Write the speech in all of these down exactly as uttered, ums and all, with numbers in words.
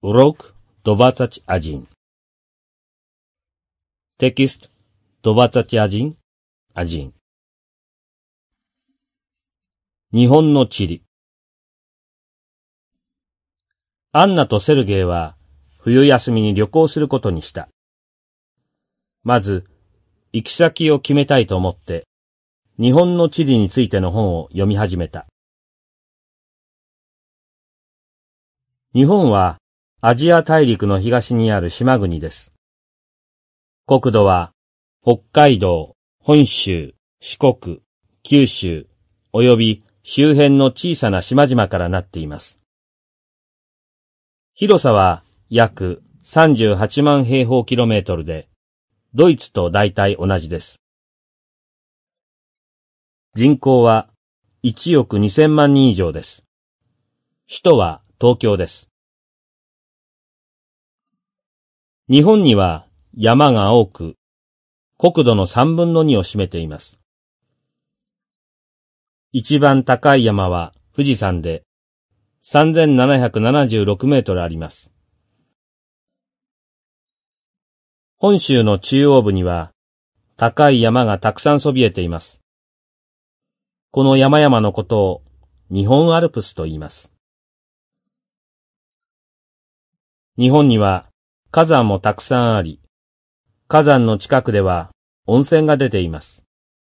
Урок двадцать один. Текст двадцать один. один.日本の地理。アンナとセルゲイは冬休みに旅行することにした。まず、行き先を決めたいと思って、日本の地理についての本を読み始めた。日本はアジア大陸の東にある島国です。国土は北海道、本州、四国、九州、および周辺の小さな島々からなっています。広さは約さんじゅうはちまん平方キロメートルで、ドイツと大体同じです。人口はいちおくにせんまんにん以上です。首都は東京です。日本には山が多く、国土のさんぶんのにを占めています。一番高い山は富士山でさんぜんななひゃくななじゅうろくメートルあります。本州の中央部には高い山がたくさんそびえています。この山々のことを日本アルプスと言います。日本には火山もたくさんあり、火山の近くでは温泉が出ています。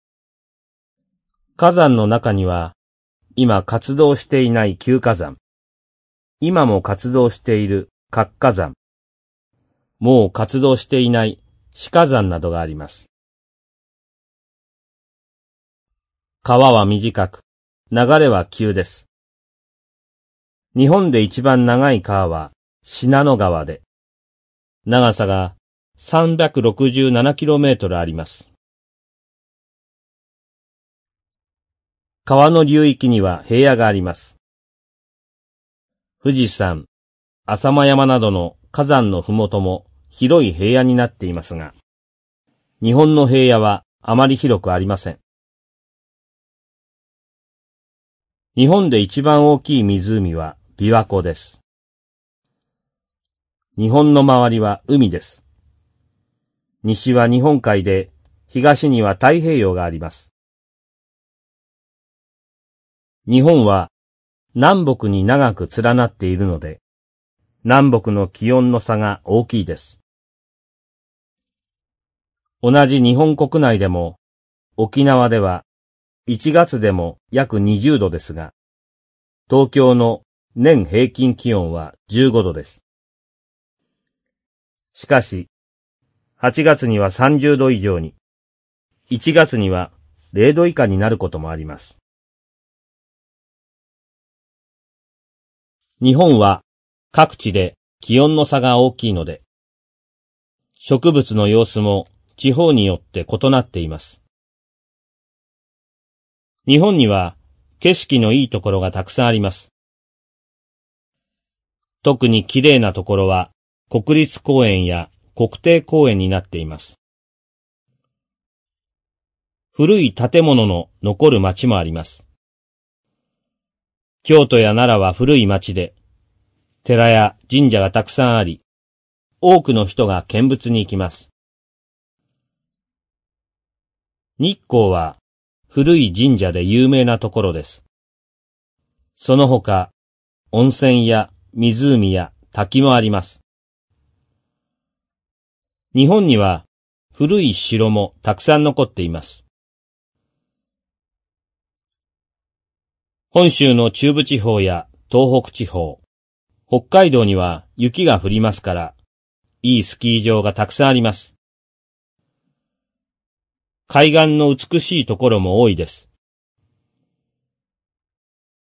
火山の中には今活動していない休火山、今も活動している活火山、もう活動していない死火山などがあります。川は短く、流れは急です。日本で一番長い川は信濃川で、長さがさんびゃくろくじゅうななキロメートルあります。川の流域には平野があります。富士山、浅間山などの火山のふもとも広い平野になっていますが、日本の平野はあまり広くありません。日本で一番大きい湖は琵琶湖です。日本の周りは海です。西は日本海で、東には太平洋があります。日本は南北に長く連なっているので、南北の気温の差が大きいです。同じ日本国内でも、沖縄ではいちがつでも約にじゅうどですが、東京の年平均気温はじゅうごどです。しかし、はちがつにはさんじゅうど以上に、いちがつにはれいど以下になることもあります。日本は各地で気温の差が大きいので、植物の様子も地方によって異なっています。日本には景色のいいところがたくさんあります。特に綺麗なところは国立公園や国定公園になっています。古い建物の残る町もあります。京都や奈良は古い町で、寺や神社がたくさんあり、多くの人が見物に行きます。日光は古い神社で有名なところです。その他、温泉や湖や滝もあります。日本には古い城もたくさん残っています。本州の中部地方や東北地方、北海道には雪が降りますから、いいスキー場がたくさんあります。海岸の美しいところも多いです。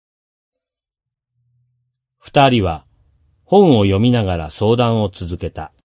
二人は本を読みながら相談を続けた。